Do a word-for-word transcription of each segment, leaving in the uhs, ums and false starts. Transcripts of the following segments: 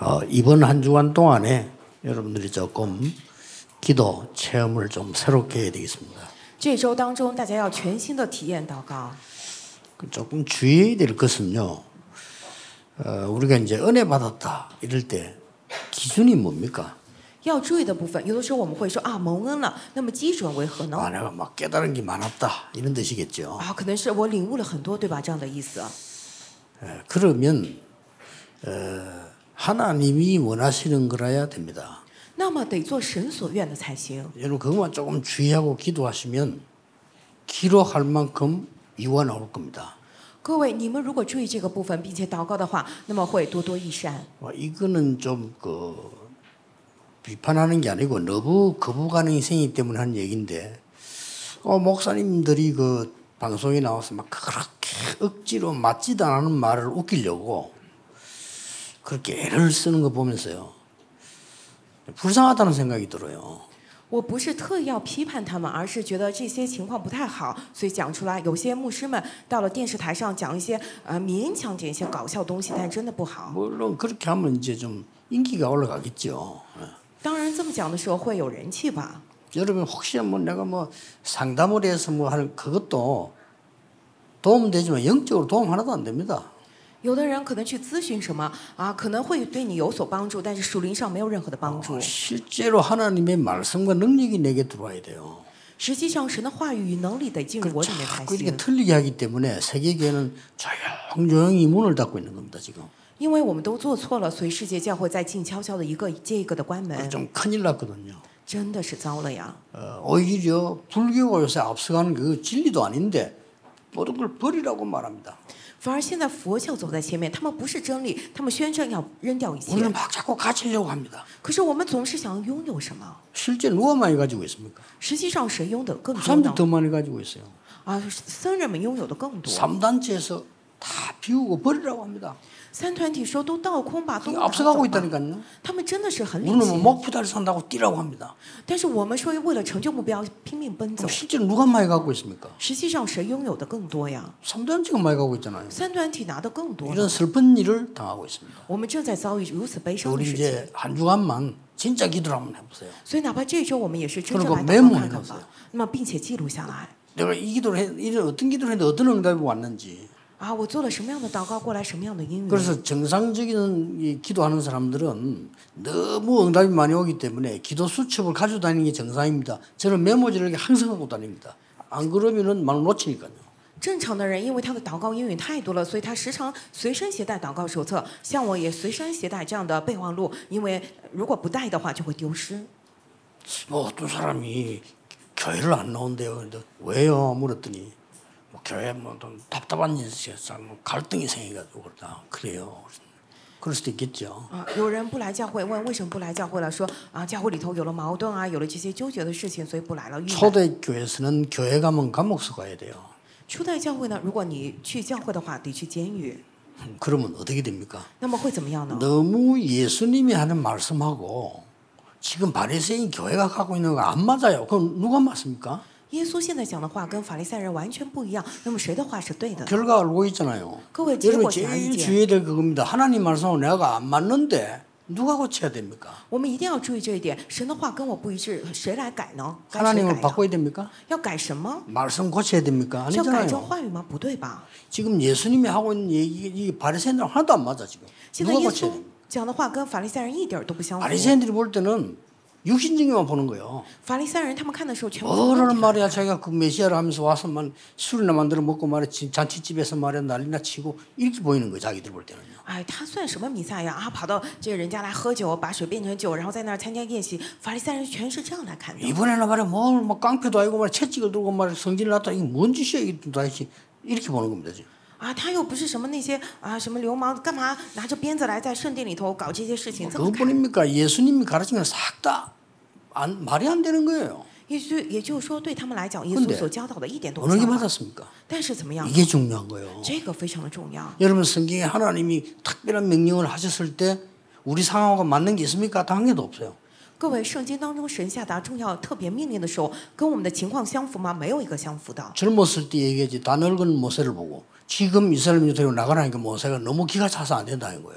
어, 이번 한 주간 동안에 여러분들이 조금 기도 체험을 좀 새롭게 해야 되겠습니다. 조금 주의해야 될 것은요. 어, 우리가 이제 은혜 받았다 이럴 때 기준이 뭡니까? 아, 내가 막 깨달은 게 많았다 이런 뜻이겠죠. 아, 可能是我领悟了很多对吧这样的意思. 에, 그러면 어, 하나님이 원하시는 거라야 됩니다. 那么得做神所愿的才行. 여러분 그것만 조금 주의하고 기도하시면 기록할 만큼 이유가 나올 겁니다. 各位你们如果注意这个部分并且祷告的话那么会多多益善. 이거는 좀 그 비판하는 게 아니고 너무 거부가는 인생이기 때문에 하는 얘기인데 어, 목사님들이 그 방송에 나와서 막 그렇게 억지로 맞지도 않은 말을 웃기려고 그렇게 애를 쓰는 거 보면서요. 불쌍하다는 생각이 들어요. 我不是特意要批判他们而是觉得这些情况不太好所以讲出来有些牧师们到了电视台上讲一些呃勉强点一些搞笑东西但真的不好. 물론 그렇게 하면 이제 좀 인기가 올라가겠죠. 当然这么讲的时候会有人气吧. 여러분 혹시 뭐 내가 뭐 상담을 해서 뭐 하는 그것도 도움 되지만 영적으로 도움 하나도 안 됩니다. 有的人可能去咨询什么啊可能会对你有所帮助但是属灵上没有任何的帮助. 실제로 하나님의 말씀과 능력이 내게 들어와야 돼요. 实际上神的话语与能力得进入我里面才 자꾸 이렇게 行. 틀리게 하기 때문에 세계교회는 조용조용히 문을 닫고 있는 겁니다 지금. 因为我们都做错了所以世界教会在静悄悄的一个接一个的关门. 좀 큰일 났거든요. 真的是糟了呀. 어, 오히려 불교가 요새 앞서가는 그 진리도 아닌데 모든 걸 버리라고 말합니다. 反而现在佛教走在前面他们不是真理他们宣称要扔掉一切. 우리는 막 자꾸 가지려고 합니다. 可是我们总是想拥有什么 실제 누가 많이 가지고 있습니까? 实际上谁拥有更多 사람들이 呢 더 많이 가지고 있어요. 啊僧人们拥有的更多. 삼 단체에서 다 비우고 버리라고 합니다. 三团体说都倒空吧都拿 앞서가고 走吧 있다니까요. 他们真的是很领 우리는 先 목표다를 산다고 뛰라고 합니다. 但是我们说为了成就目标拼命奔走 그럼 실제 누가 많이 갖고 있습니까? 实际上谁拥有的更多呀 삼 단체가 많이 갖고 있잖아요. 三团体拿的更多 이런 슬픈 일을 당하고 있습니다. 我们正在遭遇如此悲伤的 우리 事情 이제 한 주간만 진짜 기도를 한번 해보세요. 所以哪怕这周我们也是真正 그리고 来祷 메모해 告看看 놨어요. 吧那么并且记录下来 내가 이 기도를 해, 이런 어떤 기도를 했는데 어떤 응답이 왔는지. 啊我做了什么样的祷告过来什么样的应允 그래서 정상적인 이 기도하는 사람들은 너무 응답이 많이 오기 때문에 기도 수첩을 가지고 다니는 게 정상입니다. 저는 메모지를 이렇게 항상 갖고 다닙니다. 안 그러면은 말 놓치니까요. 正常的人因为他的祷告应允太多了所以他时常随身携带祷告手册像我也随身携带这样的备忘录因为如果不带的话就会丢失 뭐 어떤 사람이 교회를 안 나온대요. 근데 왜요? 물었더니 뭐 교회 뭐 좀 답답한 일이었어. 뭐 갈등이 생겨가지고 그러다 그래요. 그럴 수도 있겠죠. 啊有人不来教会问为什么不来教会了说啊教会里头有了矛盾啊有了这些纠结的事情所以不来了郁闷 초대교회에서는 교회 가면 감옥서 가야 돼요. 初代教会呢如果你去教会的话得去监狱 그러면 어떻게 됩니까? 那么会怎么样呢 너무 예수님이 하는 말씀하고 지금 바리새인 교회가 갖고 있는 거 안 맞아요. 그럼 누가 맞습니까? 耶稣现在讲的话跟法利赛人完全不一样那么谁的话是对的 결과 알고 있잖아요. 各位结 여러분 果显而易 제일 见 주의해야 될 그겁니다. 하나님 말씀하고 내가 안 맞는데 누가 고쳐야 됩니까? 我们一定要注意这一点神的话跟我不一致谁来改呢该谁改 하나님을 呢 바꿔야 됩니까? 要改什么 말씀 고쳐야 됩니까? 是要改正 아니잖아요. 话语吗不对吧 지금 예수님이 하고 있는 얘기 이 바리새인들 하나도 안 맞아 지금. 现在 누가 耶 고쳐야 稣 됩니까? 讲的话跟法利赛人一点都不相符 바리새인들이 볼 때는 육신적인만 보는 거예요. 法利赛人他们看的时候全部从问 뭐라는 题 말이야 자기가 그 메시아를 하면서 와서만 술이나 만들어 먹고 말이야 잔치집에서 말이야 난리나 치고 이렇게 보이는 거예요 자기들 볼 때는요. 哎，他算什么弥赛亚啊？跑到这个人家来喝酒，把水变成酒，然后在那儿参加宴席。法利赛人全是这样来看的。 이번에는 말이야 뭐 깡패도 아니고 말이야 채찍을 들고 말이야 성질을 놨다 이게 뭔 짓이야 이게 도대체 이렇게 보는 겁니다 지금. 啊，他又不是什么那些啊什么流氓，干嘛拿着鞭子来在圣殿里头搞这些事情？这么看？ 그것뿐입니까? 예수님이 가르친 건 싹 다 말이 안 되는 거예요. 也就也就是说，对他们来讲，耶 근데 稣所教导的一点都不 어느 게 相仿。 맞았습니까? 但是怎么样？ 이게 중요한 거예요. 这个非常的重要。 여러분 성경에 하나님이 특별한 명령을 하셨을 때 우리 상황과 맞는 게 있습니까? 한 개도 없어요. 各位，圣经当中神下达重要特别命令的时候，跟我们的情况相符吗？没有一个相符的。 젊었을 때 얘기했지 다 늙은 모세를 보고 지금 이스라엘 민족으로 나가라니까 모세가 너무 기가 차서 안 된다는 거예요.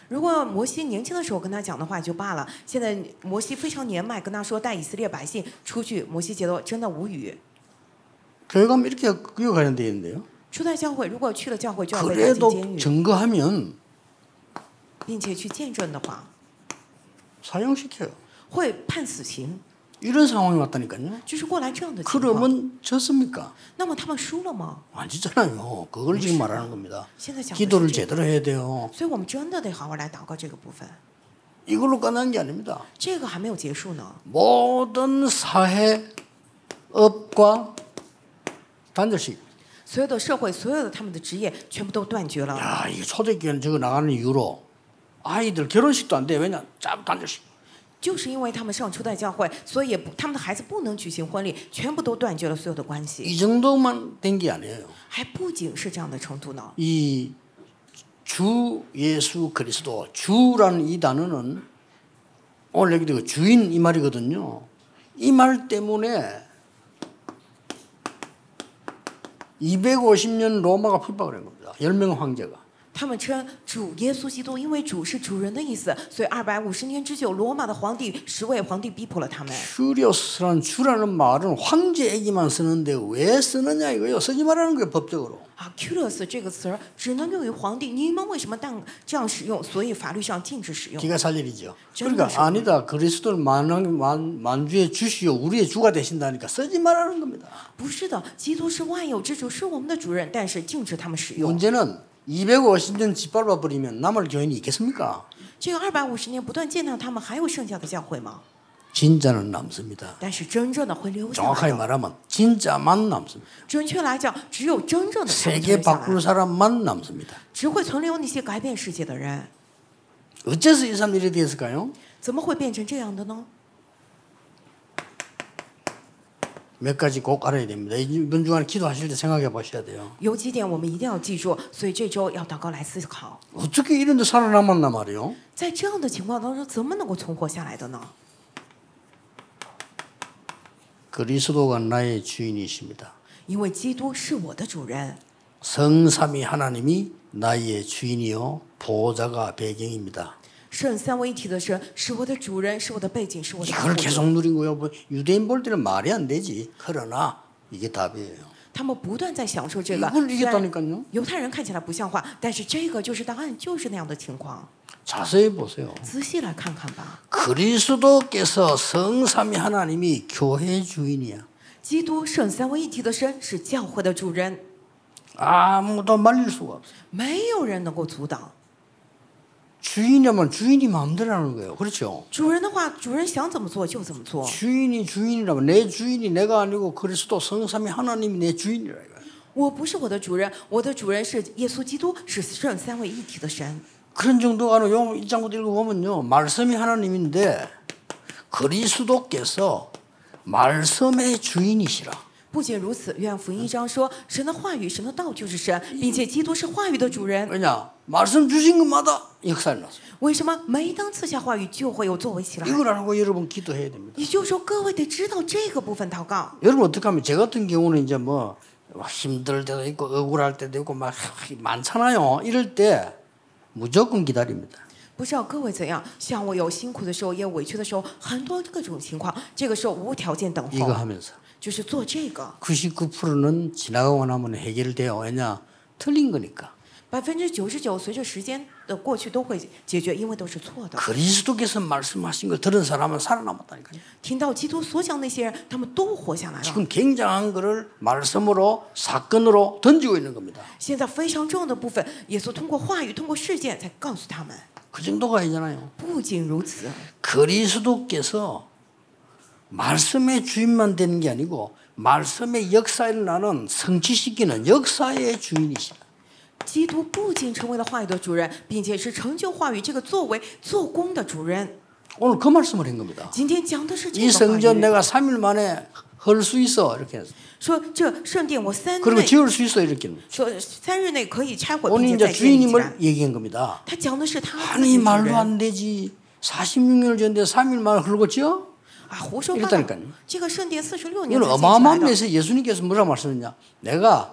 如果摩西年轻的时候跟他讲的话也就罢了，现在摩西非常年迈，跟他说带以色列百姓出去，摩西觉得真的无语。 교회 가면 이렇게 교육하는 데 있는데요. 初代教会如果去了教会就要被带进 그래도 监狱， 증거하면 并且去见证的话， 사형시켜요. 会判死刑。 이런 상황이 왔다니까요. 就是过来这样的情况。 그러면 졌습니까? 那么他们输了吗？ 아니잖아요. 그걸 지금 말하는 겁니다. 现在讲的 기도를 是这个， 제대로 해야 돼요. 所以我们真的得好好来祷告这个部分。 이걸로 끝난 게 아닙니다. 这个还没有结束呢。 모든 사회업과 단절식. 所有的社会，所有的他们的职业，全部都断绝了。 야, 이게 초대교회는 저거 나가는 이유로 아이들 결혼식도 안 돼. 왜냐? 짜 단절식. 就是因为他们上初代教会，所以也不，他们的孩子不能举行婚礼，全部都断绝了所有的关系。 이 정도만 된 게 아니에요. 还不仅是这样的程度呢。 이 주 예수 그리스도 주라는 이 단어는 오늘 얘기되고 주인 이 말이거든요. 이 말 때문에 이백오십 년 로마가 핍박을 한 겁니다. 열 명 황제가. 他们称主耶稣基督，因为主是主人的意思，所以二百五十年之久，罗马的皇帝十位皇帝逼迫了他们。 큐리오스라는 주라는 말은 황제에게만 쓰는데 왜 쓰느냐 이거요. 쓰지 말라는 거예요 법적으로. 啊 ，curious 这个词儿只能用于皇帝，你们为什么当这样使用？所以法律上禁止使用。 기가 살 일이죠. 정말 그러니까 정말. 아니다. 그리스도를 만, 만, 만주의 주시오 우리의 주가 되신다니까 쓰지 말라는 겁니다. 不是的，基督是万有之主，是我们的主人，但是禁止他们使用。 문제는 이백오십 년 짓밟아 버리면 남을 교인이 있겠습니까? 这个二百五十年不断见到他们，还有剩下的教会吗？ 진짜는 남습니다. 但是真正的会留下来 정확하게 的。 말하면 진짜만 남습니다. 准确来讲，只有真正的才会 세계 留下来， 바꿀 사람만 남습니다. 只会存留那些改变世界的人。 어째서 이 사람 일이 됐을까요? 怎么会变成这样的呢？ 몇 가지 꼭 알아야 됩니다. 이번 주간에 기도하실 때 생각해 보셔야 돼요. 有几点我们一定要记住，所以这周要祷告来思考， 어떻게 이런 데 살아남았나 말이요? 在这样的情况当中，怎么能够存活下来的呢？ 그리스도가 나의 주인이십니다. 因为基督是我的主人， 성삼위 하나님이 나의 주인이요 보호자가 배경입니다. 圣三位一体的神是我的主人，是我的背景，是我的保护 이걸 者。 계속 누리고요. 뭐 유대인 볼 때는 말이 안 되지. 그러나 이게 답이에요. 他们不断在享受这个。 이걸 虽然 이겼다니까요. 犹太人看起来不像话，但是这个就是答案，就是那样的情况。 자세히 보세요. 仔细来看看吧。 그리스도께서 성삼위 하나님이 교회 주인이야. 基督圣三位一体的神是教会的主人， 아무도 말릴 수가 없어요. 没有人能够阻挡。 주인이면 주인이 마음대로 하는 거예요. 그렇죠? 主人的话，主人想怎么做就怎么做。 주인이 주인이라면 내 주인이 내가 아니고 그리스도 성삼위 하나님이 내 주인이라 이거예요. 我不是我的主人，我的主人是耶稣基督，是圣三位一体的神。 그런 정도가 아니고 이 장부터 읽어보면요. 말씀이 하나님인데 그리스도께서 말씀의 주인이시라. 不仅如此，约翰福音一章说，神的话语、神的道就是神，并且基督是话语的主人。 왜냐? 말씀 주신 것마다 역사를 났어요. 为什么每当赐下话语，就会有作为起来？ 이걸 알고 여러분 기도해야 됩니다. 也就是说，各位得知道这个部分祷告。 여러분 어떻게 하면 제 같은 경우는 이제 뭐 힘들 때도 있고 억울할 때도 있고 막 많잖아요. 이럴 때 무조건 기다립니다. 不知道各位怎样？像我有辛苦的时候，也有委屈的时候，很多各种情况，这个时候无条件等 이거 候， 하면서 就是做这个。 구십구 퍼센트는 지나가고 나면 해결돼요. 왜냐? 틀린 거니까. 百分之九十九随着时间的过去都会解决，因为都是错的。 그리스도께서 말씀하신 걸 들은 사람은 살아남았다니까요. 听到基督所讲那些人，他们都活下来了。 지금 굉장한 거를 말씀으로 사건으로 던지고 있는 겁니다. 现在非常重要的部分，耶稣通过话语、通过事件才告诉他们。 그 정도가 아니잖아요. 不仅如此， 그리스도께서 말씀의 주인만 되는 게 아니고 말씀의 역사를 나는 성취시키는 역사의 주인이시다. 基督不仅成为了话语的主人，并且是成就话语这个作为做工的主人。 오늘 그 말씀을 한 겁니다. 今天讲的是这 이 个话 성전 语， 내가 삼 일 만에 헐 수 있어 이렇게 했어요. 说这圣殿我三 그리고 内 지을 수 있어 이렇게. 说三日内可以拆毁， 오늘 并且 이제 再建立起来 주인임을 。 얘기한 겁니다. 他讲的是他自 아니 己主 말도 人 안 되지. 사십육 년을 지었는데 삼 일 만에 헐고 지어? 啊，胡说八道 이랬다니까요 ！ 这个圣殿四十六年 이건 才建起来 어마어마한 的， 데서 예수님께서 뭐라고 말씀했냐? 내가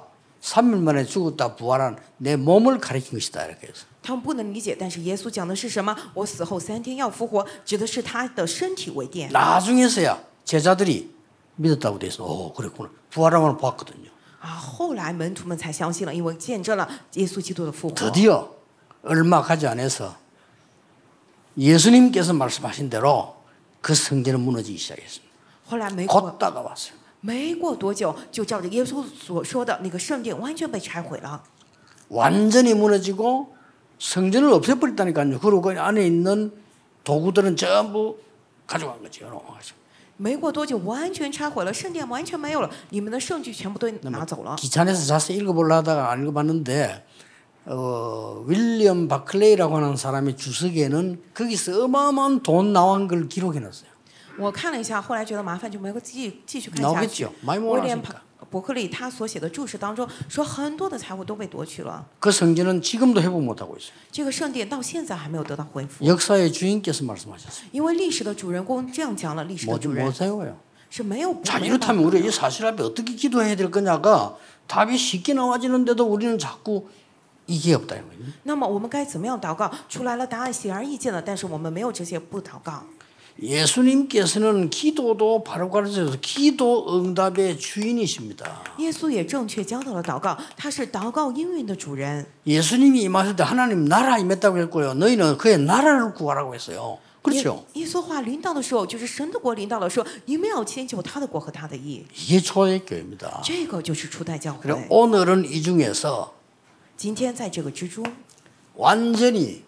삼 일 만에 죽었다 부활한 내 몸을 가리킨 것이다 이렇게 해서. 他们不能理解，但是耶稣讲的是什么？我死后三天要复活，指的是他的身体为殿。 나중에서야 제자들이 믿었다고 돼 있어. 오 그랬구나. 부활함을 보았거든요. 啊，后来门徒们才相信了，因为见证了耶稣基督的复活。 드디어 얼마 가지 않아서 예수님께서 말씀하신 대로 그 성전은 무너지기 시작했습니다. 后来没过 곧 다가왔어요. 没过多久，就照着耶稣所说的那个圣殿完全被拆毁了， 완전히 무너지고 성전을 없애버렸다니까요. 그리고 그 안에 있는 도구들은 전부 가져간 거죠. 가지고. 没过多久完全拆毁了，圣殿完全没有了，里面的圣具全部都拿走了。 기찬에서 자세히 읽어보려 하다가 안 읽어봤는데 어, 윌리엄 바클레이라고 하는 사람의 주석에는 거기서 어마어마한 돈 나온 걸 기록해놨어요. 我看了一下，后来觉得麻烦，就没有继继续看下去 나오겠죠. 。 많이 威廉 모아놨으니까. 伯克利他所写的注释当中说，很多的财物都被夺去了， 그 성전은 지금도 회복 못하고 있어요. 这个圣殿到现在还没有得到恢复， 역사의 주인께서 말씀하셨어요. 因为历史的主人公这样讲了，历史的 못, 主人 못 세워요. 是没有 자 没有办法 이렇다면 우리가 이 사실 앞에 어떻게 기도해야 될 거냐가 답이 쉽게 나와지는데도 우리는 자꾸 이게 없다. 那么我们该怎么样祷告？出来了答案显而易见的，但是我们没有这些不祷告。 예수님께서는 기도도 바로 가르쳐서 기도 응답의 주인이십니다. 耶稣也正确教导了祷告，他是祷告应允的主人。 예수님이 임하실 때 하나님 나라 임했다고 했고요. 너희는 그의 나라를 구하라고 했어요. 耶 그렇죠? 耶稣话临到的时候，就是神的国临到的时候，你们要迁就他的国和他的义， 이게 초대 교회입니다. 这个就是初代教 그리고 会。 오늘은 이 중에서 今天在这个之中， 완전히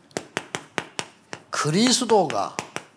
그리스도가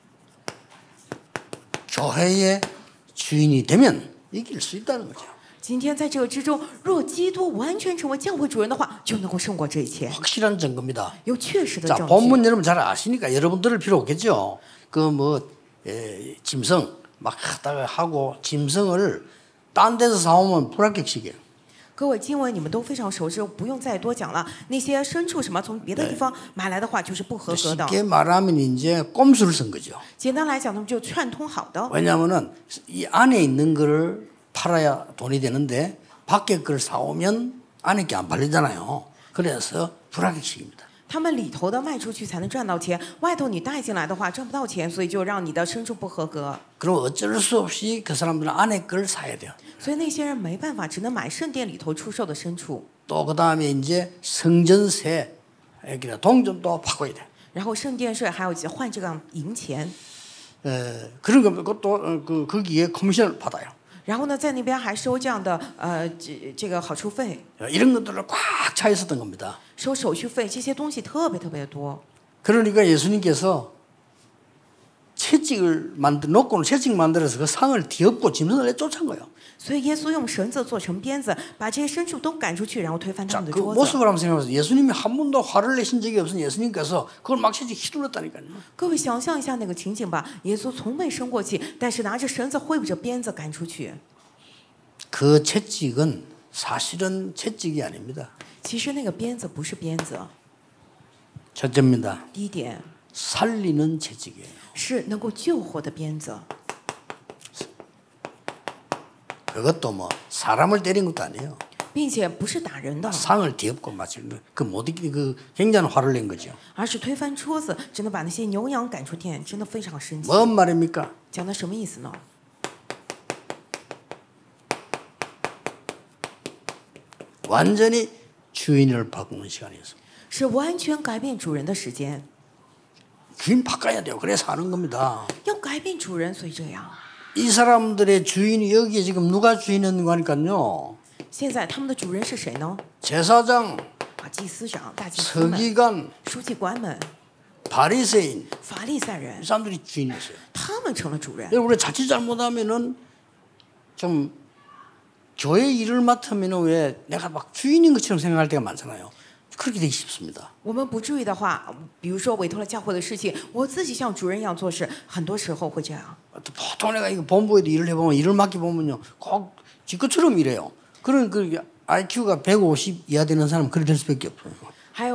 교회의 주인이 되면 이길 수 있다는 거죠. 今天在这个之中，若基督完全成为教会主人的话，就能够胜过这一切， 확실한 증거입니다. 有确实的 자 证据。 본문 여러분 잘 아시니까 여러분들을 필요 없겠죠. 그 뭐 짐승 막 하다가 하고 짐승을 딴 데서 사오면 불합격식이에요. 各位经文你们都非常熟知，不用再多讲了。那些牲畜什么从别的地方买来的话，就是不合格的。 쉽게 말하면 이제 꼼수를 쓴 거죠. 简单来讲，他们就串通好的。 왜냐하면은 이 안에 있는 거를 팔아야 돈이 되는데 밖에 걸 사오면 안에 게 안 팔리잖아요. 그래서 불합격식입니다. 他们里头的卖出去才能赚到钱，外头你带进来的话赚不到钱，所以就让你的牲畜不合格。 그럼 어쩔 수 없이 그 사람들은 안에 걸 사야 돼요. 所以那些人没办法，只能买圣殿里头出售的牲畜。 또 그 다음에 이제 성전세, 여기다 동전도 바꿔야 돼. 然后圣殿税还有换这个银钱， 에, 그런 거 그것도 어, 그 거기에 커미션을 받아요. 然后呢在那边还收这样的呃这这个好处费， 이런 것들을 꽉 차 있었던 겁니다. 收手续费，这些东西特别特别多。 그러니까 예수님께서 채찍을 만들 놓고는 채찍 만들어서 그 상을 뒤엎고 짐승을 내쫓은 거예요. 所以耶稣用绳子做成鞭子，把这些牲畜都赶出去，然后推翻他 자, 们的 그 桌子。 모습을 한번 생각해보세요. 예수님이 한 번도 화를 내신 적이 없은 예수님께서 그걸 막 채찍 휘둘렀다니까요. 各位想象一下那个情景吧，耶稣从没生过气，但是拿着绳子挥舞着鞭子赶出去。 그 채찍은 사실은 채찍이 아닙니다. 其实那个鞭子不是鞭子， 첫째입니다. 第一点 살리는 채찍이에요. 是能够救活的鞭子， 그것도 뭐 사람을 때린 것도 아니에요. 并且不是打人的， 상을 뒤엎고 마치 그못 이기 그 굉장한 화를 낸 거죠. 而是推翻桌子，真的把那些牛羊赶出殿，真的非常生气。 뭔 말입니까? 讲的什么意思呢？ 완전히 주인을 바꾸는 시간이었어요. 是完全改变主人的时间， 주인 바꿔야 돼요. 그래서 하는 겁니다. 要改变主人，所以这样。 이 사람들의 주인이 여기에 지금 누가 주인인가 하니까요. 现在他们的主人是谁呢？ 제사장, 啊，祭司长、大祭司们、 서기관, 书记官们、 바리새인 法利赛人 이 ， 사람들이 주인이었어요. 他们成了主人。 여러분 우리 자칫 잘못하면은 좀 교회 일을 맡으면은 왜 내가 막 주인인 것처럼 생각할 때가 많잖아요. 그렇게 되기 쉽습니다. 我们不注意的话，比如说委托了教会的事情，我自己像主人一样做事，很多时候会这样。 보통 내가 이거 본부에도 일을 해보면 일을 맡겨 보면요, 꼭 지것처럼 일해요. 그런 그 아이큐가 백오십 이하 되는 사람은 그렇게 될 수밖에 없어요. 还有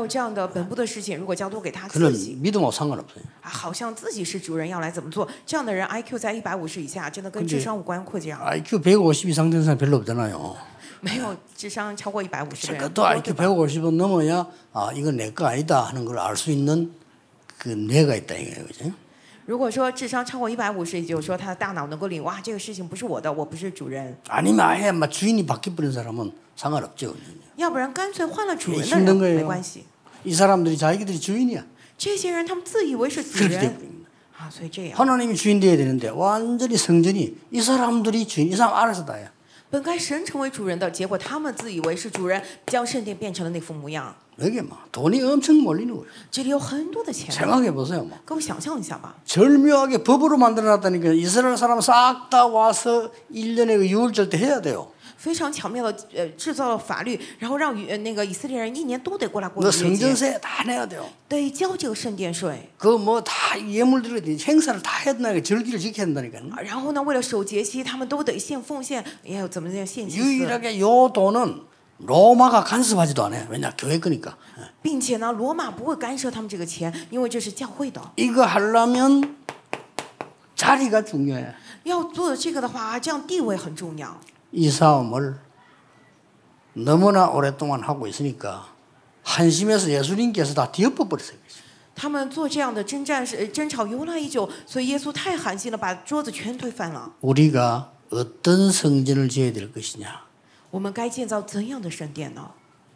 有这样的本部的事情，如果交托给他自 그는 己 믿음하고 상관없어요. 啊，好像自己是主人要来怎么做，这样的人 I Q 在一百五十以下，真的跟 근데 智商无关，会这样。 아이큐 백오십 이상 된 사람 별로 없잖아요. 没有智商超过一百五十的人， 적어도 아이큐 백오십은 넘어야 아 이건 내 거 아니다 하는 걸 알 수 있는 그 뇌가 있다 이거예요, 그죠? 如果说智商超过一百五十，也就是说他的大脑能够领哇，这个事情不是我的，我不是主人。 아니면 아예 막 주인이 바뀌어버린 사람은 상관없죠. 要不然干脆换了主人的 힘든 人 거예요. 没关系。 이 사람들이 자기들이 주인이야. 这些人他们自以为是主 그렇게 人 돼버립니다. 啊，所以这样 하나님이 주인 돼야 되는데 완전히 성전이 이 사람들이 주인, 이 사람 알아서 다야. 本该神成为主人的，结果他们自以为是主人，将圣殿变成了那副模样。 여기 막 돈이 엄청 몰리는 거예요. 这里有很多的钱， 생각해 보세요. 뭐. 各位想象一下吧。 절묘하게 법으로 만들어놨다니까 이스라엘 사람 싹 다 와서 일 년에 그 유월절 때 해야 돼요. 非常巧妙的呃制造了法律，然后让呃那个以色列人一年都得过来过 너 逾越节， 성전세 다 내야 돼요. 得交这个聖殿税。 그 뭐 다 예물들을 행사를 다 해야 된다니까 절기를 지켜야 된다니까. 啊然后呢，为了守节期，他们都得献奉献，也有怎么样献祭司， 유일하게 요 돈은 로마가 간섭하지도 않아요. 왜냐 교회 거니까. 并且呢，罗马不会干涉他们这个钱，因为这是教会的。 이거 하려면 자리가 중요해. 要做这个的话，这样地位很重要。 이 싸움을 너무나 오랫동안 하고 있으니까 한심해서 예수님께서 다 뒤엎어 버렸어요. 他们做这样的征战是呃争吵由来已久，所以耶稣太寒心了，把桌子全推翻了。 우리가 어떤 성전을 지어야 될 것이냐. 我们该建造怎样的圣殿呢？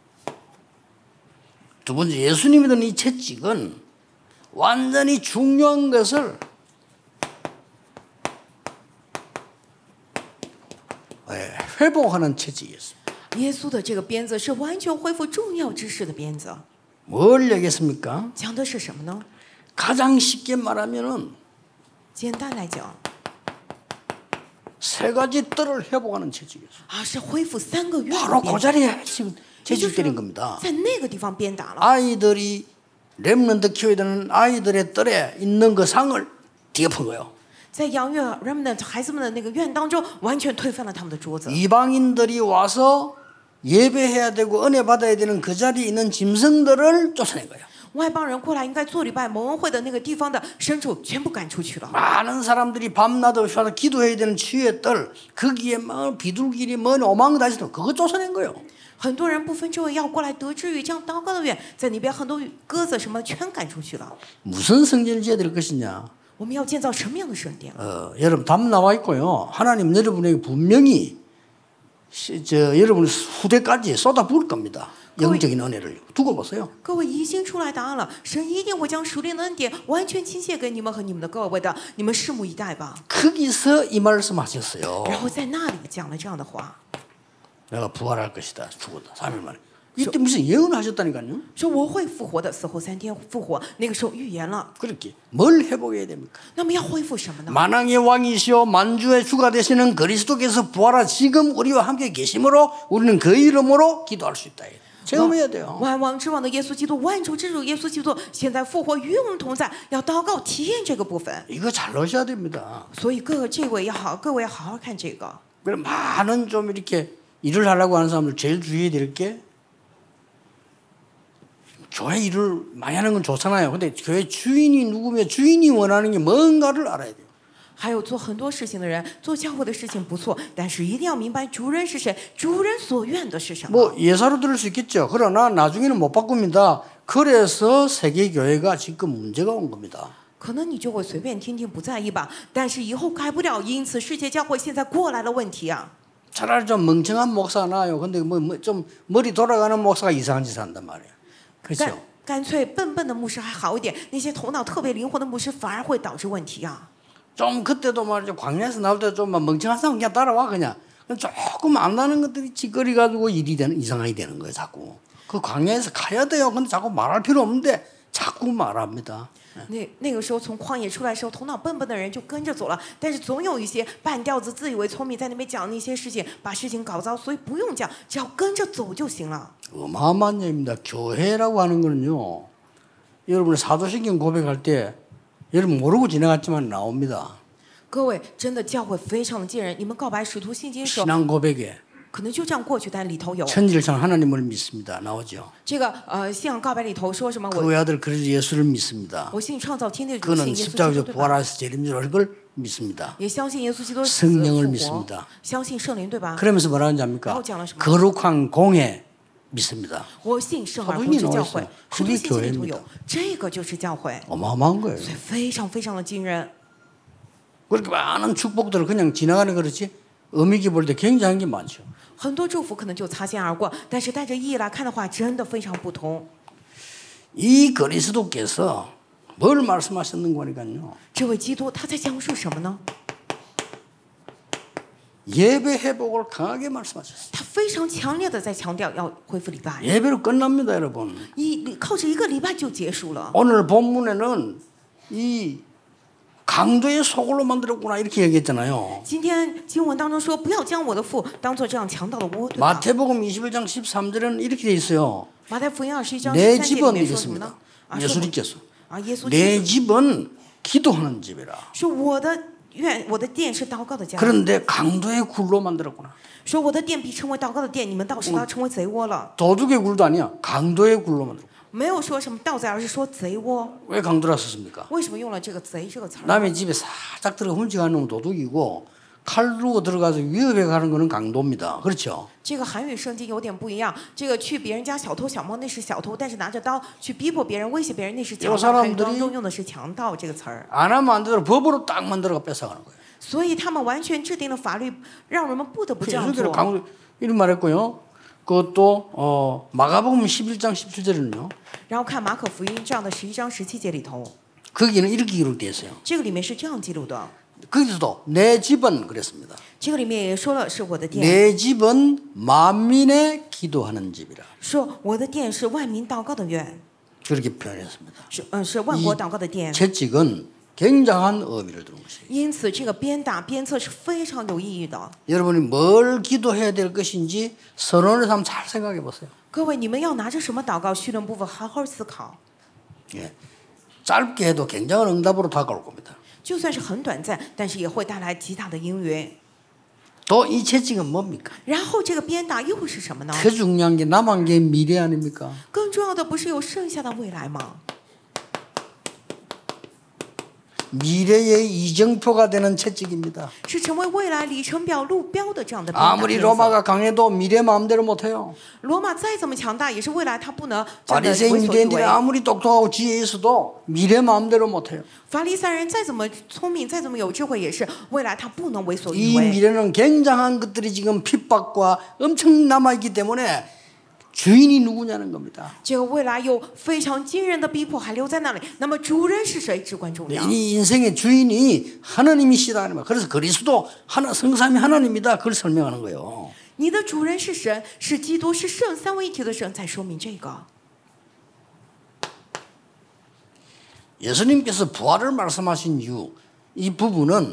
두 번째 예수님이 든 이 채찍은 완전히 중요한 것을 예, 회복하는 채찍이었습니다. 耶稣的这个鞭子是完全恢复重要知识的鞭子， 뭘 얘기했습니까? 讲的是什么呢？ 가장 쉽게 말하면은 简单来讲 세 가지 뜰을 회복하는 채찍이었어요. 啊，是恢复三个月的 바로 鞭 그 子， 자리에 지금 也就 채찍 是 때린 겁니다. 在那个地方鞭打了。 아이들이 렘넌트 키워야 되는 아이들의 뜰에 있는 그 상을 뒤엎은 거예요. 在养育 remnant 孩子们的那个院当中，完全推翻了他们的桌子。 이방인들이 와서 예배해야 되고 은혜 받아야 되는 그 자리에 있는 짐승들을 쫓아낸 거예요. 外邦人过来应该做礼拜蒙恩会的那个地方的牲畜全部赶出去了。 많은 사람들이 밤낮 없이 와서 기도해야 되는 치유의 뜰 거기에 뭐 비둘기리 뭐 오망다시도 그거 쫓아낸 거예요. 很多人不分周围要过来得知于这样祷告的院，在那边很多鸽子什么全赶出去了。 무슨 성전을 지어야 될 것이냐. 我们要建造什么样的圣殿？ 어, 여러분 답 나와 있고요. 하나님 여러분에게 분명히 시, 저, 여러분 후대까지 쏟아 부을 겁니다. 영적인 은혜를 두고 보세요. 各位已经出来答案了，神一定会将属灵的恩典完全倾泻给你们和你们的各位的，你们拭目以待吧。 거기서 이 말씀하셨어요. 然后在那里讲了这样的话， 내가 부활할 것이다. 죽었다. 삼 일 만에. 이때 무슨 예언을 하셨다니까요. 说我会复活的，死后三天复活。那个时候预言了， 그렇게 뭘 회복해야 됩니까? 那么要恢复什么呢？ 만왕의 왕이시오 만주의 주가 되시는 그리스도께서 부활하 지금 우리와 함께 계심으로 우리는 그 이름으로 기도할 수 있다. 체험해야 돼요. 万王之王的耶稣基督，万主之主耶稣基督，现在复活与我们同在，要祷告体验这个部分。 이거 잘 넣으셔야 됩니다. 所以各位这位要好，各位要好好看这个。 그럼 많은 좀 이렇게 일을 하려고 하는 사람들 제일 주의해야 될 게 교회 일을 많이 하는 건 좋잖아요. 근데 교회 주인이 누구며 주인이 원하는 게 뭔가를 알아야 돼요. 还有做很多事情的人，做教会的事情不错，但是一定要明白主人是谁，主人所愿的是什么。 뭐 예사로 들을 수 있겠죠. 그러나 나중에는 못 바꿉니다. 그래서 세계 교회가 지금 문제가 온 겁니다. 可能你就会随便听听不在意吧，但是以后改不了，因此世界教会现在过来了问题啊。 차라리 좀 멍청한 목사가 나아요. 근데 뭐 좀 머리 돌아가는 목사가 이상한 짓을 한단 말이에요. 干 그렇죠? 干脆笨笨的牧师还好一点，那些头脑特别灵活的牧师反而会导致问题啊。 좀 그때도 말이죠. 광야에서 나올 때 좀 멍청한 사람 그냥 따라와 그냥. 조금 안 나는 것들이 찌꺼리 가지고 일이 되는 이상하게 되는 거예요. 자꾸. 그 광야에서 가야 돼요. 근데 자꾸 말할 필요 없는데 자꾸 말합니다. 那那个时候从旷野出来的时候，头脑笨笨的人就跟着走了，但是总有一些半吊子、自以为聪明，在那边讲那些事情，把事情搞糟，所以不用讲，只要跟着走就行了。 어마어마한 얘기입니다. 교회라고 하는 거는요. 여러분이 사도신경 고백할 때 여러분 모르고 지나갔지만 나옵니다. 各位，真的教会非常的惊人，你们告白使徒信经的时候， 신앙 고백에 可能就这样过去，但里头有 천지를 하나님을 믿습니다. 나오죠. 这个呃信仰告白里头说什么？ 그 我 외아들 그리스도 예수를 믿습니다. 我信创造天地的主，信 그는 耶稣基督， 십자가에서 对吧？ 부활하셔서 재림주를 걸 믿습니다. 也相信耶稣基督死 성령을 复活 믿습니다. ， 相信圣灵，对吧？ 그러면서 뭐라 하는지 압니까? 나오지 않았습니까? 거룩한 공회 믿습니다. 我信圣而 사도행전에 不是教 나와 会 있어요 ， 使徒 그게 信息里头 교회입니다. 有，这个就是教会， 어마어마한 거예요. 所以非常非常的惊人。 그렇게 많은 축복들을 그냥 지나가는 그렇지 의미 깊게 볼 때 굉장한 게 많죠. 很多祝福可能就擦肩而过，但是带着意义来看的话，真的非常不同。 이 그리스도께서 뭘 말씀하셨는 거니까요. 这位基督他在讲述什么呢？ 예배 회복을 강하게 말씀하셨어요. 他非常强烈的在强调要恢复礼拜， 예배로 끝납니다, 여러분. 一靠着一个礼拜就结束了。 오늘 본문에는 이 강도의 소굴로 만들었구나 이렇게 얘기했잖아요. 今天经文当中说，不要将我的父当做这样强盗的窝，对吧？ 마태복음 이십일 장 십삼 절에는 이렇게 돼 있어요. 马太福音二十一章 내 十三节里 집은 面说什么呢？ 이랬습니다. 啊，说 예수님께서 啊，耶稣 내 基督 집은 기도하는 집이라. 说我的院，我的殿是祷告的家。 그런데 강도의 굴로 만들었구나. 说我的殿必称为祷告的殿，你们到时候要成为贼窝了。 도둑의 굴도 아니야. 강도의 굴로 만들었구나. 没有说什么盗贼，而是说贼窝。 왜 강도라 썼습니까? 为什么用了这个贼这个词儿？ 남의 집에 살짝 들어가 훔쳐가는 놈은 도둑이고 칼 들고 들어가서 위협해 가는 거는 강도입니다. 그렇죠? 这个韩语圣经有点不一样，这个去别人家小偷小摸那是小偷，但是拿着刀去逼迫别人、威胁别人那是强 요 盗。韩语 사람들이 当中用的是强盗这个词儿， 안 하면 안 되도록 법으로 딱 만들어가 뺏어가는 거예요. 所以他们完全制定了法律，让人们不得不这样 예수대로 做。 강도 이런 말했고요. 그것도 어, 마가복음 십일 장 십칠 절에는요. 然后看马可福音这样的十一章十七节里头， 거기는 이렇게 기록되어 있어요. 这个里面是这样记录的， 거기서도 내 집은 그랬습니다. 这个里面也说了是我的殿， 내 집은 만민의 기도하는 집이라. 说我的殿是万民祷告的院， 그렇게 표현했습니다. 是嗯是万国祷告的殿。 채찍은 굉장한 의미를 두는 것이에요. 因此，这个鞭打鞭策是非常有意义的。 여러분이 뭘 기도해야 될 것인지 선언해서 한번 잘 생각해 보세요. 各位，你们要拿着什么祷告？绪论部分好好思考。 예. 짧게 해도 굉장한 응답으로 다가올 겁니다. 就算是很短暂，但是也会带来极大的应允。 또 이 채찍은 뭡니까? 然后这个鞭打又是什么呢？ 더 중요한 게 남은 게 미래 아닙니까? 更重要的不是有剩下的未来吗？ 미래의 이정표가 되는 채찍입니다. 是成为未来里程表、路标的这样的鞭打 아무리 鞭策。 로마가 강해도 미래 마음대로 못해요. 罗马再怎么强大，也是未来它不能真的 바리새인 为所欲 유대인들이 为。 아무리 똑똑하고 지혜 있어도 미래 마음대로 못해요. 法利赛人再怎么聪明，再怎么有智慧，也是未来他不能为所欲 이 为。 미래는 굉장한 것들이 지금 핍박과 엄청 남아있기 때문에 주인이 누구냐는 겁니다. 这个未来有非常惊人的逼迫还留在那里，那么主人是谁至关重要。 이 인생의 주인이 하나님이시다. 그래서 그리스도 하나 성삼위 하나님이다. 그걸 설명하는 거예요. 你的主人是神，是基督，是圣三位一体的神，在说明这个。 예수님께서 부활을 말씀하신 이유 이 부분은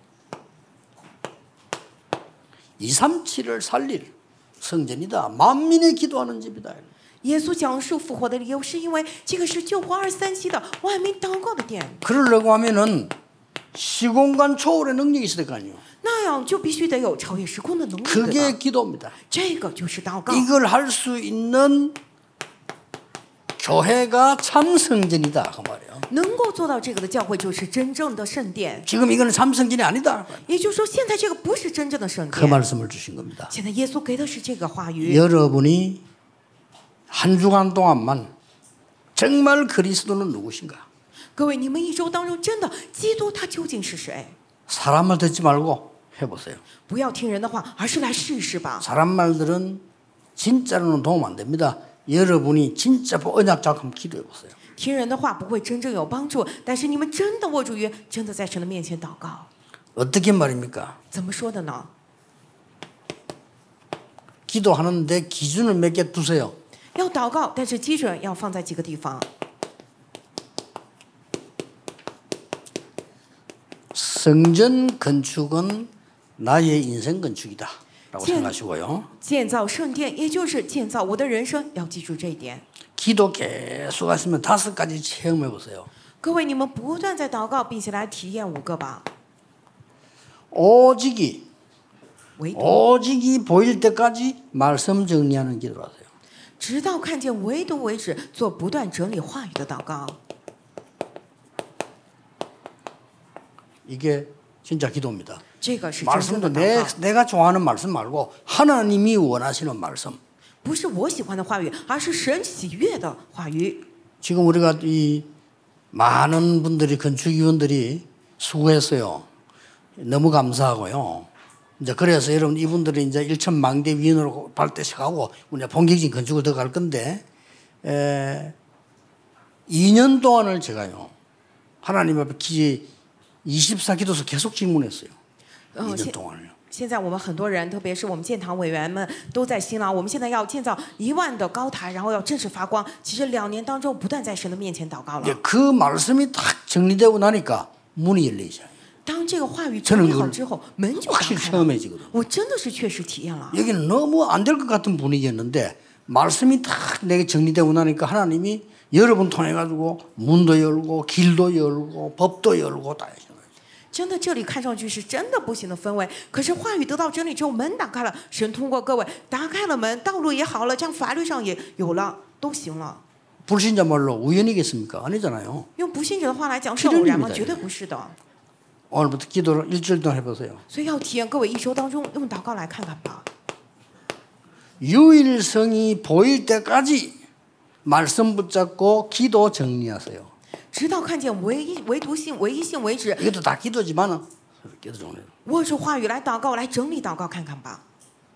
이백삼십칠을 살릴 성전이다. 만민의 기도하는 집이다. 耶稣讲述复活的理由，是因为这个是救活二三七的万民祷告的殿。 그러려고 하면은 시공간 초월의 능력이 있어야 될 거 아니에요. 那样就必须得有超越时空的能力，对 그게 吧？ 기도입니다. 这个就是祷告。 이걸 할 수 있는 교회가 참 성전이다 그 말이에요. 能够做到这个的教会，就是真正的圣殿。 지금 이거는 참 성전이 아니다. 也就是说，现在这个不是真正的圣 그 殿。 말씀을 주신 겁니다. 现在耶稣给的是这个话语。 여러분이 한 주간 동안만 정말 그리스도는 누구신가? 各位，你们一周当中真的基督他究竟是谁？ 사람 말 듣지 말고 해보세요. 不要听人的话，而是来试一试吧。 사람 말들은 진짜로는 도움 안 됩니다. 여러분이 진짜 언약 잡고 한번 기도해 보세요. 听人的话不会真正有帮助，但是你们真的握住约，真的在神的面前祷告。 어떻게 말입니까? 怎么说的呢？ 기도하는데 기준을 몇 개 두세요. 要祷告，但是基准要放在几个地方。 성전 건축은 나의 인생 건축이다 라고 建- 생각하시고요. 建造圣殿，也就是建造我的人生，要记住这一点。 기도 계속 하시면 다섯 가지 체험해 보세요. 各位，你们不断在祷告，并且来体验五个吧。 오직이 唯独 오직이 보일 때까지 말씀 정리하는 기도를 하세요. 直到看见唯独为止，做不断整理话语的祷告。 이게 진짜 기도입니다. 这个是真正 말씀도 的 내, 祷告， 내가 좋아하는 말씀 말고 하나님이 원하시는 말씀. 不是我喜欢的话语，而是神喜悦的话语。 지금 우리가 이 많은 분들이 건축위원들이 수고했어요. 너무 감사하고요. 이제 그래서 여러분 이분들이 이제 일천망대 위원으로 발대식하고 우리가 본격적인 건축을 더 갈 건데 에, 이 년 동안을 제가요 하나님 앞에 기 이십사 기도서 계속 질문했어요. 이 년 동안을요. 现在我们很多人，特别是我们建堂委员们，都在辛劳。我们现在要建造一万的高台，然后要正式发光。其实两年当中，不断在神的面前祷告了。 그 말씀이 딱 정리되고 나니까 문이 열리기 시작해요. 当这个话语整理好之后，门就打 확실히 开了。 체험해지거든. 我真的是确实体验了。 여기는 너무 안 될 것 같은 분위기였는데 말씀이 딱 내게 정리되고 나니까 하나님이 여러분 통해 가지고 문도 열고 길도 열고 법도 열고 다 하시는 거예요. 真的，这里看上去是真的不行的氛围，可是话语得到真理之后，门打开了，神通过各位打开了门，道路也好了，这样法律上也有了，都行了。 불신자 말로 우연이겠습니까? 아니잖아요. 用不信者的话来讲，是偶然吗？ 필연입니다, 绝对不是的。 오늘부터 기도를 일주일 동안 해보세요. 所以要体验，各位一周当中用祷告来看看吧。 유일성이 보일 때까지 말씀 붙잡고 기도 정리하세요. 直到看见唯一唯独性唯一性为止， 이것도 다 기도지만은 기도 정리. 握住话语来祷告，来整理祷告看看吧。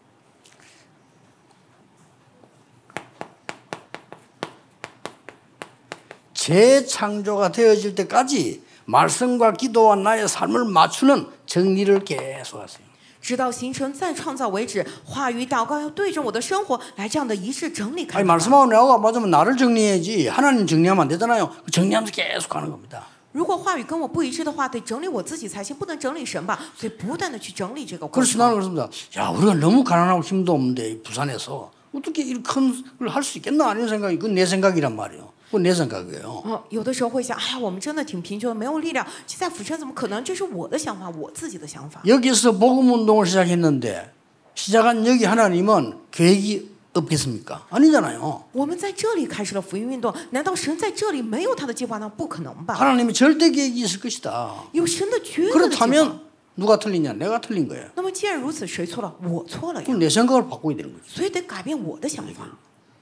재창조가 되어질 때까지 말씀과 기도와 나의 삶을 맞추는 정리를 계속하세요. 直到形成再创造为止，话语祷告要对着我的生活来这样的仪式整理 아니 看看吧。 말씀하고 내가 맞으면 나를 정리해야지 하나님 정리하면 안 되잖아요. 정리하면서 계속 가는 겁니다. 如果话语跟我不一致的话，得整理我自己才行，不能整理神吧。所以不断的去整理这个过 그래서 나는 程。 그렇습니다. 야 우리가 너무 가난하고 힘도 없는데 부산에서 어떻게 이렇게 큰 걸 할 수 있겠나 하는 생각이 그건 내 생각이란 말이에요. 그건 내 생각이에요. 哦，有的时候会想，哎呀，我们真的挺贫穷的，没有力量。现在釜山怎么可能？这是我的想法，我自己的想法。 여기서 복음 운동을 시작했는데 시작한 여기 하나님은 계획이 없겠습니까? 아니잖아요. 我们在这里开始了福音运动，难道神在这里没有他的计划呢？不可能吧？ 하나님이 절대 계획이 있을 것이다. 有神的绝对的计划。 그렇다면 누가 틀리냐? 내가 틀린 거예요. 那么既然如此，谁错了？我错了呀。 그럼 내 생각을 바꿔야 되는 거죠. 所以得改变我的想法。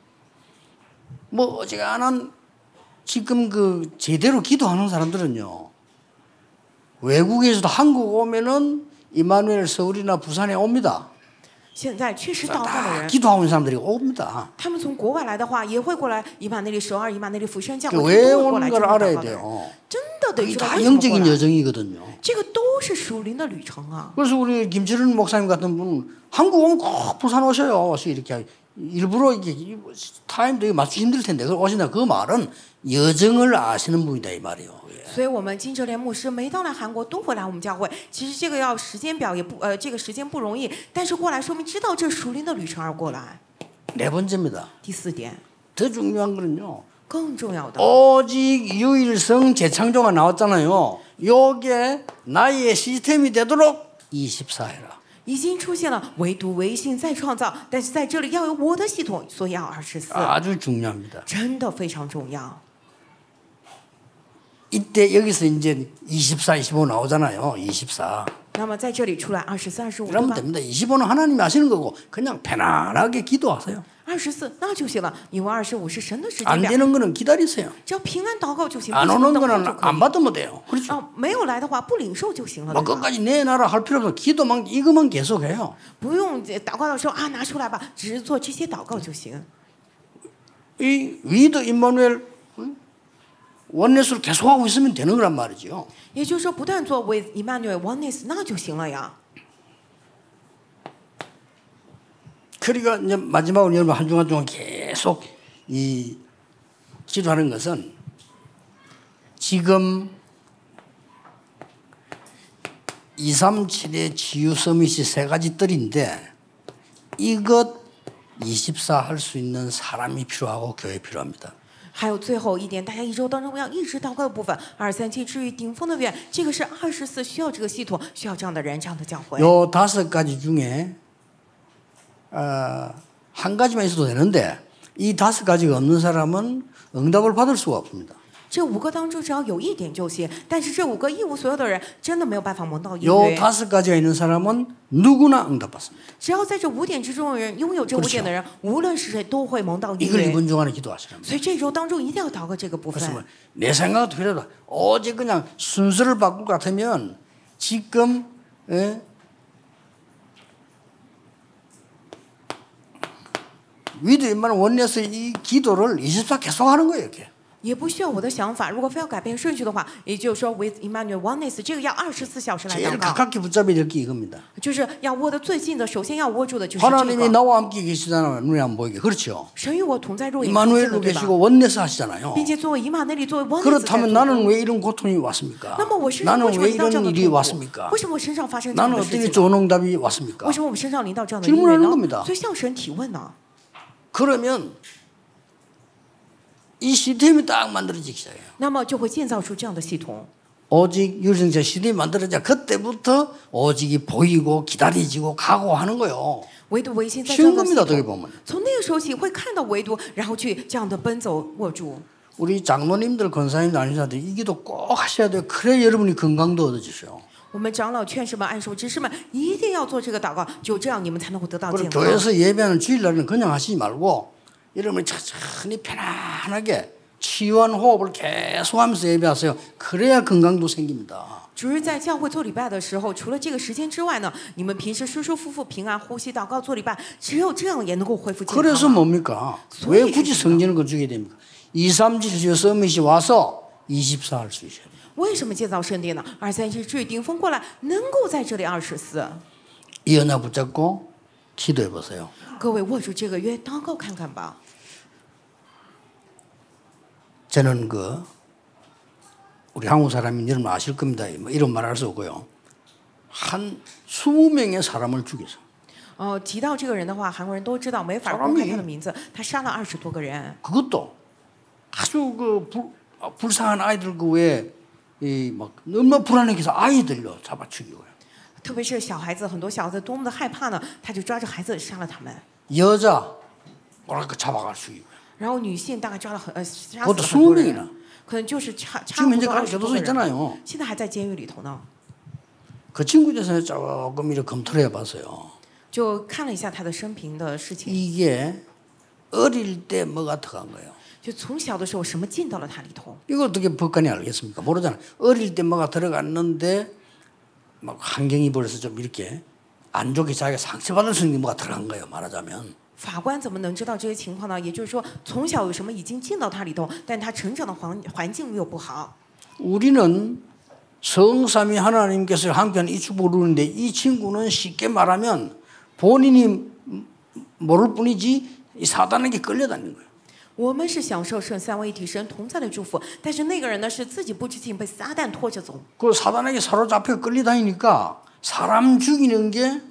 뭐 어지간한 지금 그 제대로 기도하는 사람들은요. 외국에서도 한국 오면은 이마누엘 서울이나 부산에 옵니다. 现在确实祷告的 다 人， 기도하고 있는 사람들이 옵니다. 他们从国外来的话，也会过来以马内利首尔、以马内利釜山教 그 会， 왜 都会过 오는 来这 걸 么祷 알아야 告的人。 돼요. 真的得 이게 知道 다 为什么过 영적인 来。 여정이거든요. 这个都是属灵的旅程啊。 그래서 우리 김철은 목사님 같은 분은 한국 오면 꼭 부산 오셔요. 와서 이렇게 일부러 이게 타임도 맞추기 힘들 텐데 그걸 오신다. 그 말은 여정을 아시는 분이다 이 말이에요. 所以我们金哲莲牧师每到来韩国都会来我们教会。其实这个要时间表也不呃，这个时间不容易，但是过来说明知道这是属灵的旅程而过来。 네 번째입니다. 第四点， 더 중요한 거는요. 更重要的， 오직 유일성 재창조가 나왔잖아요. 요게 나의 시스템이 되도록 이십사 해라. 已经出现了唯独唯一性再创造，但是在这里要有我的系统，所以要二十四， 아주 중요합니다. 真的非常重要。 이때 여기서 이제 이십사, 이십오 나오잖아요. 이십사. 那么在这里出来二十四、二十五，对 그러면 吧？ 됩니다. 이십오는 하나님이 하시는 거고 그냥 편안하게 기도하세요. 二十四那就行了，因为二十五是神的时 안 间表， 되는 거는 기다리세요. 只要平安祷告就行，不 안 行 오는 等候 거는 就可 안 以。 받으면 돼요. 그렇죠? 哦，没有来的话不领受就行了， 뭐 对吧？ 끝까지 내놔라 할 필요 없어. 기도만 이것만 계속해요. 不用祷告的时候啊拿出来吧，只是做这些祷告就行。 이 위드 임마누엘 원내스를 계속하고 있으면 되는 거란 말이죠. 也就是说，不断做 with Emmanuel oneness 那就行了呀。 그러니까 이제 마지막으로 여러분 한 주간 동안 계속 이 기도하는 것은 지금 이삼칠의 치유 서밋이 세 가지 뜰인데 이것 이십사 할 수 있는 사람이 필요하고 교회 필요합니다. 还有最后一点，大家一周当中要一直祷告的部分，二三七至于顶峰的愿，这个是二十四需要这个系统，需要这样的人，这样的教会。 요 다섯 가지 중에 어, 한 가지만 있어도 되는데 이 다섯 가지가 없는 사람은 응답을 받을 수가 없습니다. 这五个当中只要有一点就行，但是这五个一无所有的人真的没有办法蒙到应 요 允。 다섯 가지가 있는 사람은 누구나 응답받습니다. 只要在这五点之中的人拥有这五点的人，无论是谁都会蒙到应 이걸 允。 이번 주간에 기도하시랍니다. 所以这周当中一定要祷告这个部分。 그래서 내 생각도 필요하다. 오직 그냥 순서를 바꿀 것 같으면 지금 에? 위드 웬만한 원내에서 이 기도를 이십사 계속 하는 거예요. 이렇게. 也不需要我的想法，如果非要改变顺序的话，也就是说 with Emmanuel Oneness 这个要二十四小时来 제일 祷告， 가깝게 붙잡아야 될 게 이겁니다. 就是要握得最近的，首先要握住的就是这 하나님이 个。 나와 함께 계시잖아요. 눈에 안 보이게. 그렇죠. 神与我同在，肉眼看不见的， 이마누엘로 对吧？ 계시고 원내스 하시잖아요. 并且作为以马内利，作为 Oneness 在 그렇다면 做 나는 왜 이런 고통이 왔습니까? 那么我身上 나는 为什么 왜 临到这样 이런 的 일이 痛苦？ 왔습니까? 为什么我身上发生这样 나는 的事 어떻게 情？ 좋은 응답이 왔습니까? 为什么我身上临到这样的 질문하는 应允 겁니다 呢？所以向神提问呢？ 그러면 이 시스템이 딱 만들어지기 시작해요. 那么就会建造出这样的系统。 오직 유생자 시스템이 만들어져 그때부터 오직이 보이고 기다려지고 가고 하는 거예요. 唯独唯心在这样的系 쉬운 겁니다. 어떻게 统， 보면. 从那个时候起会看到唯独，然后去这样的奔走握住。 우리 장로님들, 권사님들, 안신사들 이 기도 꼭 하셔야 돼요. 그래 여러분이 건강도 얻어지셔요. 我们长老、劝士们、按手执事们一定要做这个祷告，只有这样你们才能够得到 그리고 健康。 교회에서 예배하는 주일날은 그냥 하시지 말고 여러분이 천천히 편안하게 치유한 호흡을 계속하면서 예배하세요. 그래야 건강도 생깁니다. 主日在教会做礼拜的时候，除了这个时间之外呢，你们平时舒舒服服、平安呼吸祷告做礼拜，只有这样也能够恢复健康。 그래서 뭡니까? 왜 굳이 성전을 건축해야 됩니까? 이, 삼, 칠 주 서밋이 와서 이십사 할 수 있어요. 为什么建造圣殿呢？二三七至于顶峰过来，能够在这里二十四。 이 언약 붙잡고 기도해 보세요. 各位握住这个约，祷告看看吧。 저는 그 우리 한국 사람인 여러분 아실 겁니다. 뭐 이런 말 할 수 없고요. 한 이십 명의 사람을 죽였어. 哦、提到这个人的话，韩国人都知道，没法公开他的名字。他杀了二十多个人， 그것도 아주 그 불, 불쌍한 아이들 그 외에 이막 얼마나 불안해서 아이들로 잡아 죽이고요. 特别是小孩子，很多小孩子多么的害怕呢？他就抓着孩子杀了他们。 여자 뭐랄까 잡아가 죽이고요. 然后女性大概抓了很呃杀死 그것도 了很多 이십 人 명이나 ， 可能就是差差 지금 不 현재 多 가 二十多 교도소 个人， 있잖아요. 现在还在监狱里头呢。 그 친구에 대해서 조금 이렇게 검토를 해봤어요. 就看了一下他的生平的事情， 이게 어릴 때 뭐가 들어간 거예요. 就从小的时候什么进到了他里头。 이거 어떻게 법관이 알겠습니까? 모르잖아요. 어릴 때 뭐가 들어갔는데 막 환경이 벌써 좀 이렇게 안 좋게 자기가 상처받을 수 있는 뭐가 들어간 거예요. 말하자면. 法官怎么能知道这些情况呢？也就是说，从小有什么已经进到他里头，但他成长的环环境又不好。 우리는 성삼위 하나님께서 함께한 이 축복을 누리는데 이 친구는 쉽게 말하면 본인이 모를 뿐이지 이 사단에게 끌려다니는 거예요. 我们是享受圣三位一体神同在的祝福，但是那个人呢是自己不知情被撒旦拖着走。 그 사단에게 사로잡혀 끌려다니니까 사람 죽이는 게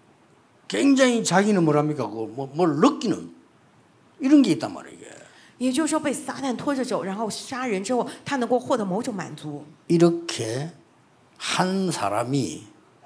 굉장히 자기는 뭐랍니까? 그뭘 느끼는 이런 게 있단 말이에요. 也就是说，被撒旦拖着走，然后杀人之后，他能够获得某种满足。 이렇게 한 사람이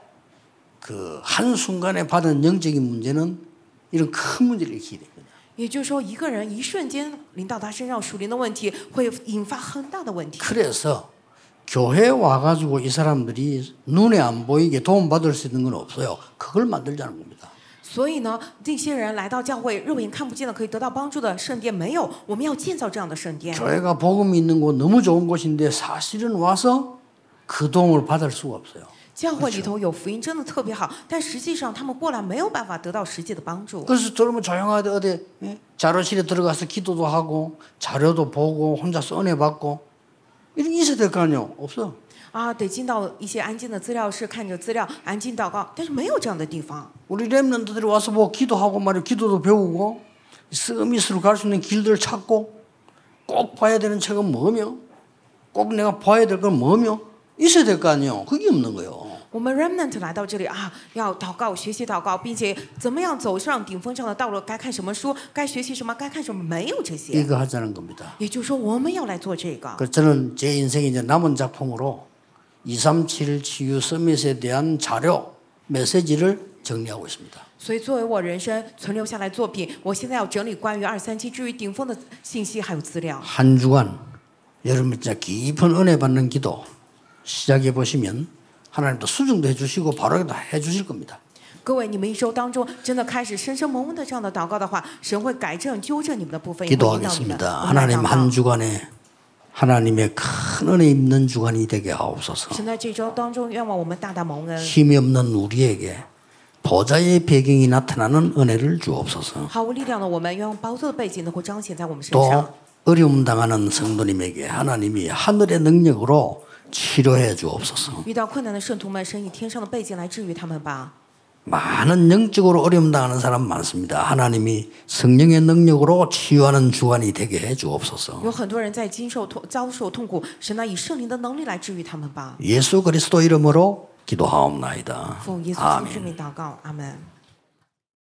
그 한 순간에 받은 영적인 문제는 이런 큰 문제를 일으키게 됩니다. 也就是说，一个人一瞬间临到他身上属灵的问题，会引发很大的问题。 그래서 교회 와가지고 이 사람들이 눈에 안 보이게 도움받을 수 있는 건 없어요. 그걸 만들자는 겁니다. 所以呢，这些人来到教会，肉眼看不见的可以得到帮助的圣殿没有，我们要建造这样的圣殿。 교회가 복음이 있는 곳 너무 좋은 곳인데 사실은 와서 그 도움을 받을 수가 없어요. 教会里头有福音真的特别好，但实际上他们过来没有办法得到实际的帮助。 그래서 저러면 조용하게 어디 예? 자료실에 들어가서 기도도 하고 자료도 보고 혼자서 은혜 받고 이런 게 있어야 될 거 아니에요? 없어. 啊，得进到一些安静的资料室，看着资料，安静祷告，但是没有这样的地方。 우리 렘넌트들이 와서 뭐 기도하고 말이야 기도도 배우고 서밋으로 갈 수 있는 길들을 찾고 꼭 봐야 되는 책은 뭐며 꼭 내가 봐야 될 건 뭐며 있어야 될 거 아니에요. 그게 없는 거예요. 我们 remnant 来到这里啊，要祷告、学习祷告，并且怎么样走上顶峰上的道路？该看什么书？该学习什么？该看什么？没有这些。 이거 하자는 겁니다. 也就是说，我们要来做这个。 그 저는 제 인생에 이제 남은 작품으로 이삼칠 치유 서밋에 대한 자료 메시지를 정리하고 있습니다. 所以，作为我人生存留下来作品，我现在要整理关于二三七至于顶峰的信息还有资料。 한 주간 여러분 진짜 깊은 은혜 받는 기도 시작해 보시면 하나님도 수정도 해주시고 바로 해주실 겁니다. 各位，你们一周当中真的开始深深蒙恩的这样的祷告的话，神会改正、纠正你们的部分，也会引导你们。 기도하겠습니다. 我们来 하나님 祷 한 告。 주간에 하나님의 큰 은혜 입는 주간이 되게 하옵소서. 神在这周当中，愿望我们大大蒙恩。 힘이 없는 우리에게 보좌의 배경이 나타나는 은혜를 주옵소서. 毫无力量的我们，愿望宝座的背景能够彰显在我们身上。 또 어려움 당하는 성도님에게 하나님이 하늘의 능력으로 치료해 주옵소서. 遇到困难的圣徒们，神以天上的背景来治愈他们吧。 많은 영적으로 어려움 당하는 사람 많습니다. 하나님이 성령의 능력으로 치유하는 주간이 되게 해 주옵소서. 有很多人在经受痛、遭受痛苦，神呢以圣灵的能力来治愈他们吧。 예수 그리스도 이름으로 기도하옵나이다. 奉耶稣基督之 아멘. 名祷告，阿门。